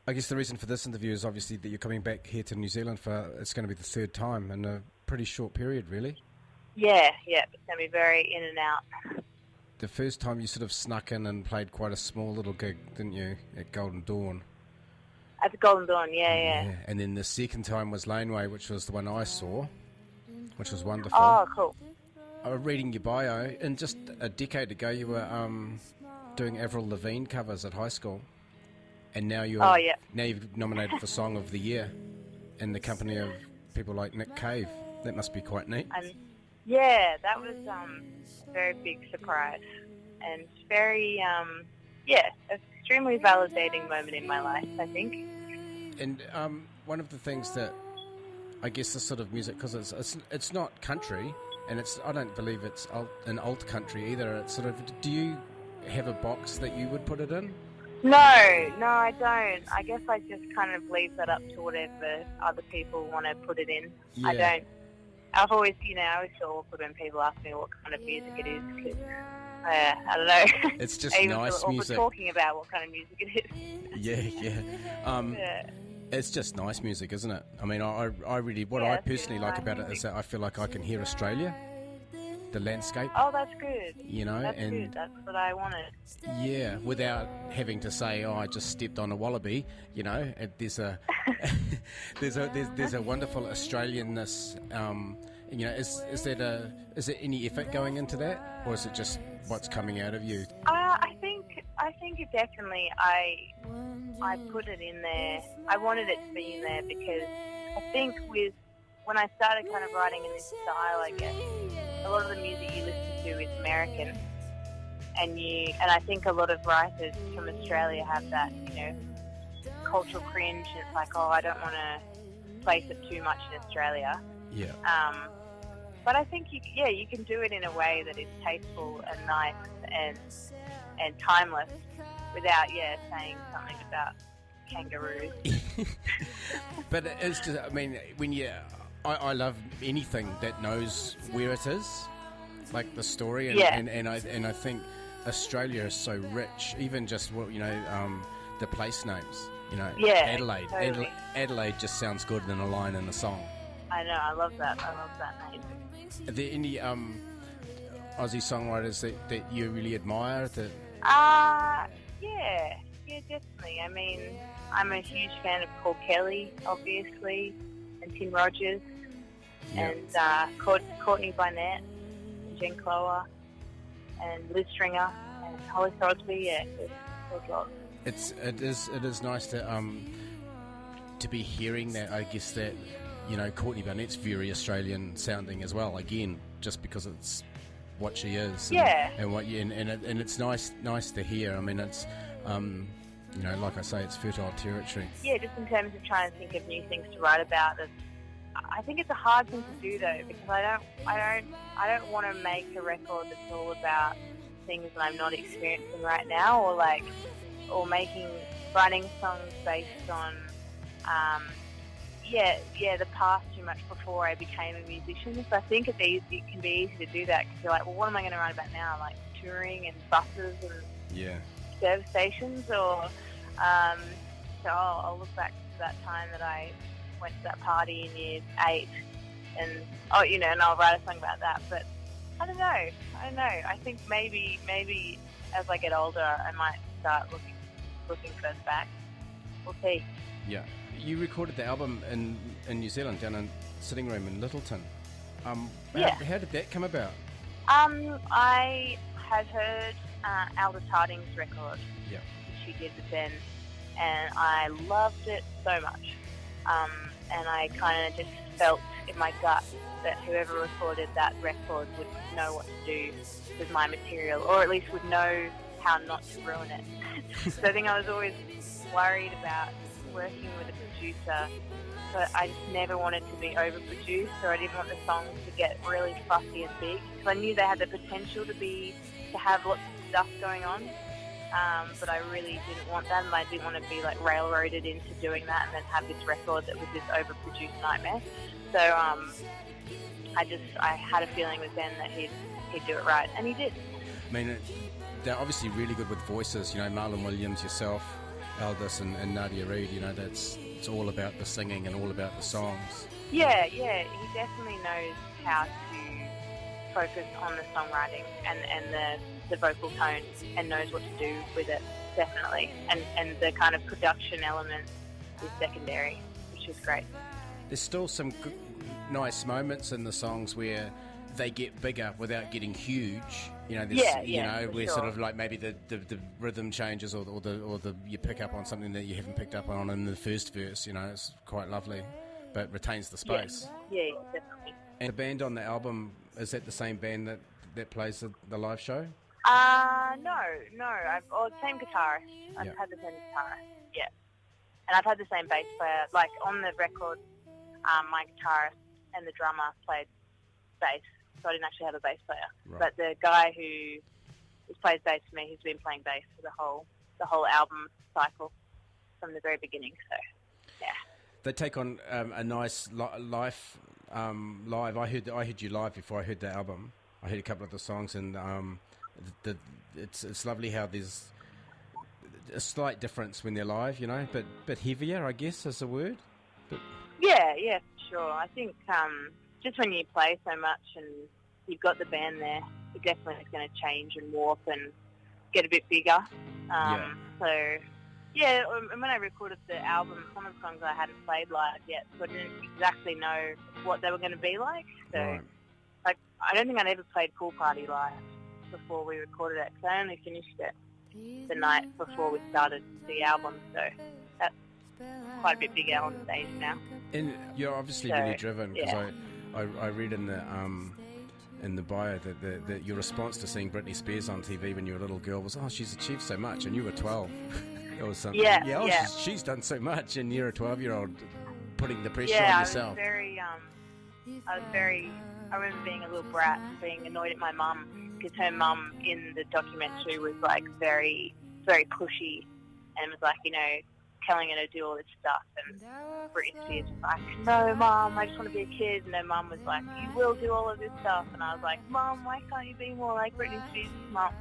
I guess the reason for this interview is obviously that you're coming back here to New Zealand for, it's going to be the third time in a pretty short period, really. Yeah, it's going to be very in and out. The first time you sort of snuck in and played quite a small little gig, didn't you, at Golden Dawn? At the Golden Dawn, yeah. And then the second time was Laneway, which was the one I saw, which was wonderful. Oh, cool. I was reading your bio, and just a decade ago you were doing Avril Lavigne covers at high school, and now now you've nominated for Song of the Year in the company of people like Nick Cave. That must be quite neat. Yeah, that was a very big surprise, and very extremely validating moment in my life, I think. And one of the things that I guess this sort of music, because it's not country, and I don't believe it's an alt country either. It's sort of, do you have a box that you would put it in? No, I don't. I guess I just kind of leave that up to whatever other people want to put it in. Yeah. I don't. I've always, I always feel awkward when people ask me what kind of music it is, because I don't know. It's just I nice feel music. Talking about what kind of music it is. Yeah. It's just nice music, isn't it? I mean, I really, I personally like about it is that I feel like I can hear Australia, the landscape. Oh, that's good. That's good. That's what I wanted. Yeah, without having to say, "Oh, I just stepped on a wallaby." There's a there's a wonderful Australianness. Is there any effort going into that, or is it just what's coming out of you? I think it definitely. I put it in there. I wanted it to be in there because I think when I started kind of writing in this style, I guess a lot of the music you listen to is American, and I think a lot of writers from Australia have that, cultural cringe. And it's like, oh, I don't want to place it too much in Australia. Yeah. But I think you can do it in a way that is tasteful and nice and timeless, without saying something about kangaroos. But it's just, I mean, I love anything that knows where it is, like the story, and I think Australia is so rich, even just the place names. Adelaide. Totally. Adelaide just sounds good in a line in a song. I know, I love that name. Are there any Aussie songwriters that you really admire? Yeah, definitely. I mean, I'm a huge fan of Paul Kelly, obviously, and Tim Rogers, and Courtney Barnett, and Jen Clower, and Liz Stringer, and Holly Crosby. Yeah, there's lots. It is nice to be hearing that. I guess that Courtney Barnett's very Australian sounding as well. Again, just because it's what she is, and it's nice to hear. I mean, it's like I say, it's fertile territory. Yeah, just in terms of trying to think of new things to write about, I think it's a hard thing to do though, because I don't want to make a record that's all about things that I'm not experiencing right now, or writing songs based on the past too much before I became a musician. So I think it can be easy to do that, because you're like, well, what am I going to write about now? Like touring and buses and service stations, or so I'll look back to that time that I went to that party in year 8, and I'll write a song about that. But I don't know. I think maybe as I get older, I might start looking further back. We'll see. Yeah. You recorded the album in New Zealand, down in Sitting Room in Littleton. How did that come about? I had heard Aldous Harding's record, which she did with Ben, and I loved it so much. And I kind of just felt in my gut that whoever recorded that record would know what to do with my material, or at least would know how not to ruin it. So I think I was always worried about working with a producer, but I just never wanted to be overproduced, or I didn't want the songs to get really fussy and big. So I knew they had the potential to have lots of stuff going on, but I really didn't want that, and I didn't want to be like railroaded into doing that and then have this record that was this overproduced nightmare. So I had a feeling with Ben that he'd do it right, and he did. I mean, they're obviously really good with voices, Marlon Williams, yourself, Aldous and Nadia Reid, you know, it's all about the singing and all about the songs. Yeah, he definitely knows how to focus on the songwriting and the vocal tone, and knows what to do with it, definitely. And the kind of production element is secondary, which is great. There's still some nice moments in the songs where they get bigger without getting huge. You know, where sure. Sort of like maybe the rhythm changes or the you pick up on something that you haven't picked up on in the first verse. You know, it's quite lovely, but retains the space. Yeah, definitely. And the band on the album, is that the same band that plays the live show? No. Same guitarist. I've had the same guitarist. Yeah, and I've had the same bass player. Like on the record, my guitarist and the drummer played bass. So I didn't actually have a bass player. Right. But the guy who plays bass for me, he's been playing bass for the whole album cycle from the very beginning. So, yeah. They take on a nice live. I heard you live before I heard the album. I heard a couple of the songs, and it's lovely how there's a slight difference when they're live, you know, but heavier, I guess, is the word. But... Yeah, for sure. I think just when you play so much and you've got the band there, it definitely is going to change and warp and get a bit bigger. So, yeah, when I recorded the album, some of the songs I hadn't played live yet, so I didn't exactly know what they were going to be like. So, like, I don't think I'd ever played Pool Party live before we recorded it, because I only finished it the night before we started the album, so that's quite a bit bigger on stage now. And you're obviously really driven, because I read in the bio that your response to seeing Britney Spears on TV when you were a little girl was, she's achieved so much, and you were 12. It was something. She's done so much, and you're a 12-year-old putting the pressure on yourself. I remember being a little brat, being annoyed at my mum, because her mum in the documentary was like very, very pushy, and was like, you know, telling her to do all this stuff, and Britney Spears was like, no, Mum, I just want to be a kid, and her mum was like, you will do all of this stuff, and I was like, Mum, why can't you be more like Britney Spears' mum?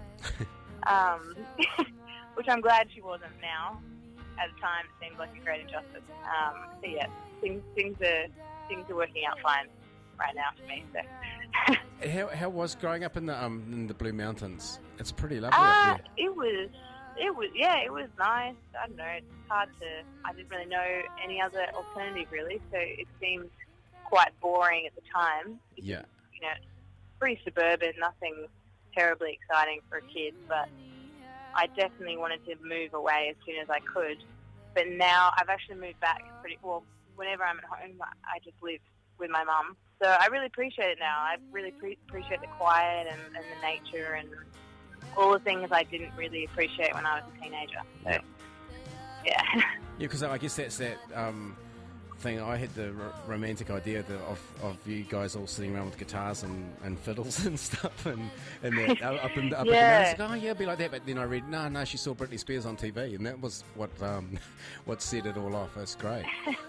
Which I'm glad she wasn't now. At the time, it seemed like a great injustice. So yeah, things are working out fine right now for me. So. How was growing up in the Blue Mountains? It's pretty lovely up there. It was nice. I don't know, it's hard to, I didn't really know any other alternative really, so it seemed quite boring at the time. Yeah. You know, pretty suburban, nothing terribly exciting for a kid, but I definitely wanted to move away as soon as I could. But now I've actually moved back whenever I'm at home, I just live with my mum. So I really appreciate it now. I really appreciate the quiet and the nature and all the things I didn't really appreciate when I was a teenager. So, yeah. Yeah, because I guess that's that thing. I had the romantic idea of you guys all sitting around with guitars and fiddles and stuff, and up in the mountains. Like, oh, yeah, it'd be like that. But then I read, no, she saw Britney Spears on TV, and that was what set it all off. It's great.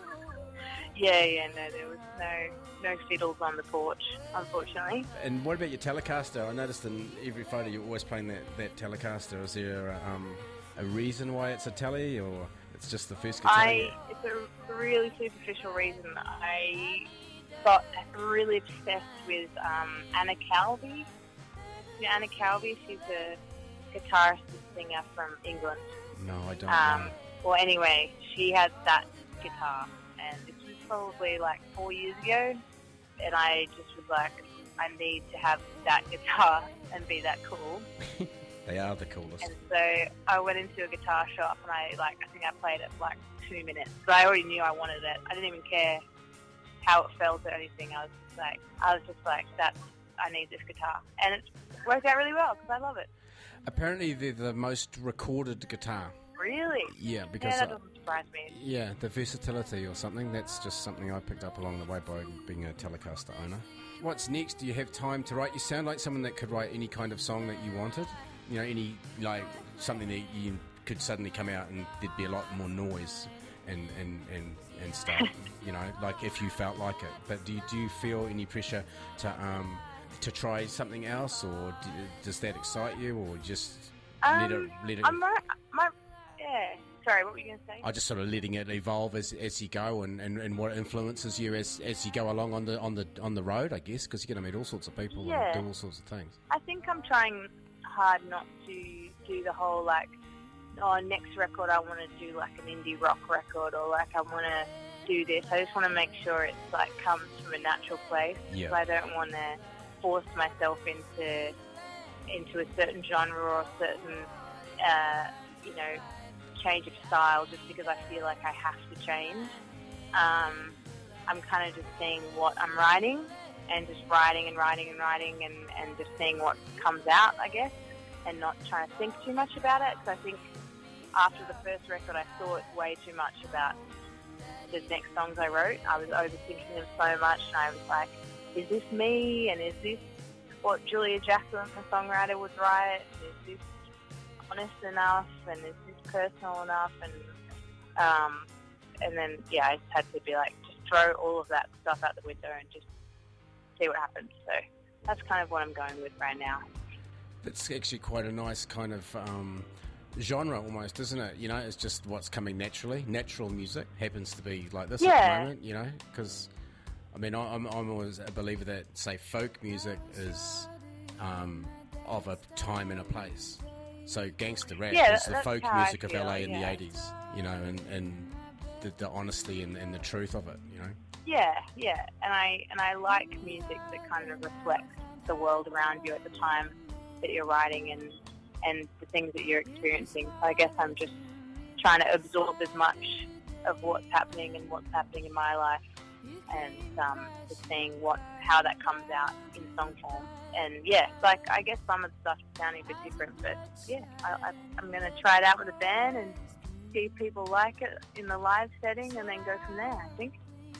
No, there was no fiddles on the porch, unfortunately. And what about your Telecaster? I noticed in every photo you're always playing that Telecaster. Is there a reason why it's a Tele, or it's just the first guitar? It's a really superficial reason. I got really obsessed with Anna Calvi. You know Anna Calvi? She's a guitarist and singer from England. No, I don't know. Well, anyway, she had that guitar, and this was probably like 4 years ago, and I just was like, I need to have that guitar and be that cool. They are the coolest. And so I went into a guitar shop, and I think I played it for like 2 minutes. But I already knew I wanted it. I didn't even care how it felt or anything. I was just like, I need this guitar. And it's worked out really well because I love it. Apparently they're the most recorded guitar. Really? Yeah, because that doesn't surprise me. Yeah, the versatility or something. That's just something I picked up along the way by being a Telecaster owner. What's next? Do you have time to write? You sound like someone that could write any kind of song that you wanted. You know, any something that you could suddenly come out and there'd be a lot more noise and stuff. You know, like if you felt like it. But do you feel any pressure to try something else, or does that excite you, or just let it? Sorry, what were you going to say? I just sort of letting it evolve as you go, and what influences you as you go along on the road, I guess, because you're going to meet all sorts of people and do all sorts of things. I think I'm trying hard not to do the whole next record I want to do like an indie rock record, or like I want to do this. I just want to make sure it's like comes from a natural place. Yeah. I don't want to force myself into a certain genre or a certain change of style just because I feel like I have to change. I'm kind of just seeing what I'm writing and just writing and just seeing what comes out, I guess, and not trying to think too much about it. Because I think after the first record, I thought way too much about the next songs I wrote. I was overthinking them so much, and I was like, is this me? And is this what Julia Jacklin, the songwriter, would write? Is this honest enough? And is this personal enough? And then, I just had to be like, just throw all of that stuff out the window and just see what happens. So that's kind of what I'm going with right now. That's actually quite a nice kind of genre almost, isn't it? You know, it's just what's coming naturally. Natural music happens to be like this at the moment, you know, because, I mean, I'm always a believer that, say, folk music is of a time and a place. So gangster rap is the folk music of LA in the 80s, you know, and the honesty and the truth of it, you know. Yeah, and I like music that kind of reflects the world around you at the time that you're writing and the things that you're experiencing. So I guess I'm just trying to absorb as much of what's happening and what's happening in my life, and just seeing how that comes out in song form. And like I guess some of the stuff is sounding a bit different, but I'm going to try it out with a band and see if people like it in the live setting, and then go from there, I think.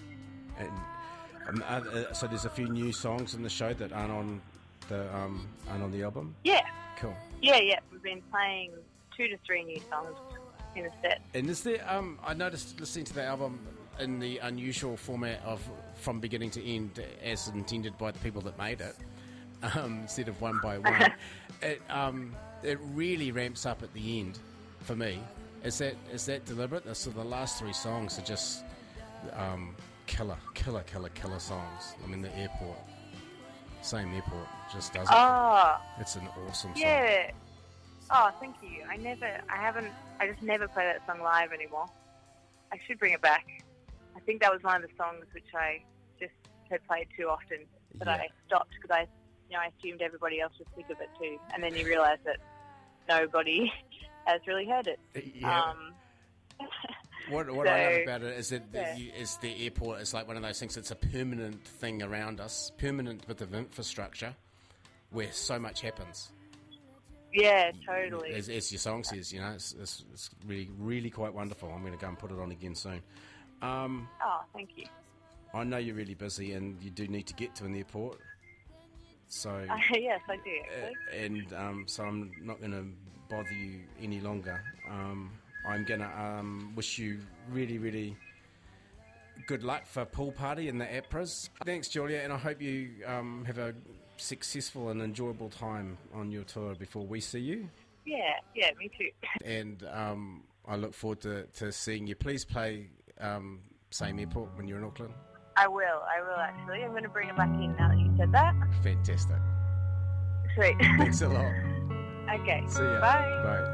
And so there's a few new songs in the show that aren't on the album. Yeah. Cool. Yeah. We've been playing 2 to 3 new songs in a set. And is there? I noticed listening to the album in the unusual format of from beginning to end, as intended by the people that made it, instead of one by one. It really ramps up at the end for me. Is that deliberate? So the last 3 songs are just killer songs. I mean, the airport, same airport, just does it. Oh, it's an awesome song. Yeah. Oh, thank you. I just never play that song live anymore. I should bring it back. I think that was one of the songs which I just had played too often, but I stopped because I assumed everybody else was sick of it too, and then you realise that nobody has really heard it. Yeah. What I love about it is that is the airport is like one of those things. It's a permanent thing around us, permanent bit of infrastructure where so much happens. Yeah, totally. As your song says, you know, it's really, really quite wonderful. I'm going to go and put it on again soon. Thank you. I know you're really busy and you do need to get to an airport. So yes, I do. So I'm not going to bother you any longer. I'm going to wish you really, really good luck for Pool Party and the APRAs. Thanks, Julia, and I hope you have a successful and enjoyable time on your tour before we see you. Yeah, me too. And I look forward to seeing you. Please play same airport when you're in Auckland. I will actually. I'm going to bring it back in now that you said that. Fantastic. Sweet. Thanks a lot. Okay. See ya. Bye. Bye.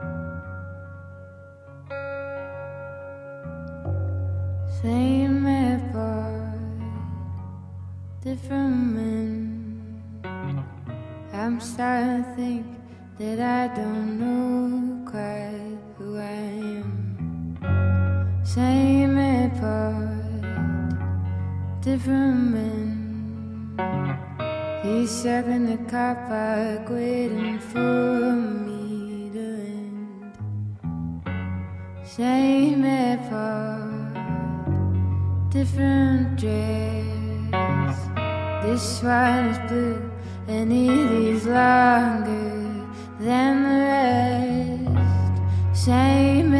Same airport, different men. I'm starting to think that I don't know quite who I am. Same airport, different men. He's stuck in the car park waiting for me to end. Same airport, different dress. This one is blue and it is longer than the rest. Same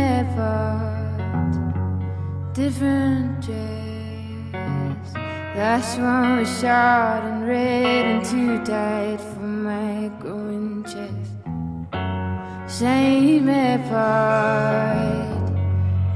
airport, different dress. Last one was short and red and too tight for my growing chest. Same airport,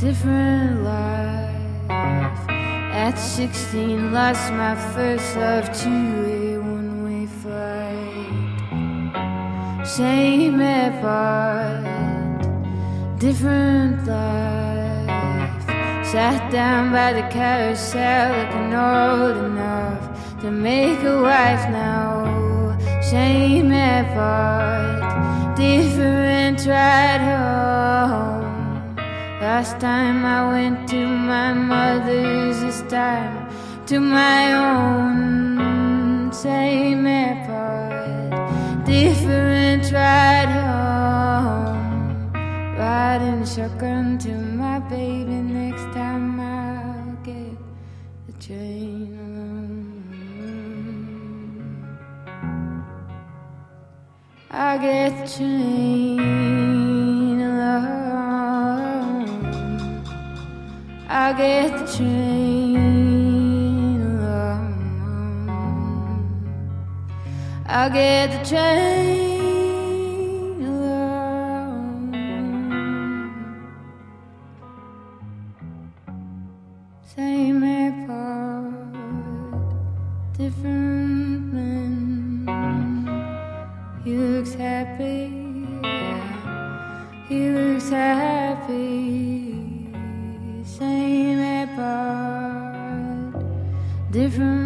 different life. At 16, lost my first love to a one-way flight. Same airport, different life. Sat down by the carousel, looking old enough to make a wife now. Same airport, different ride home. Last time I went to my mother's, this time to my own. Same airport, different ride home. Riding shotgun to my baby, next time I'll get the train alone. I'll get the train alone. I'll get the train alone. I'll get the train alone. Same airport, different men. He looks happy, he looks happy. Same airport, different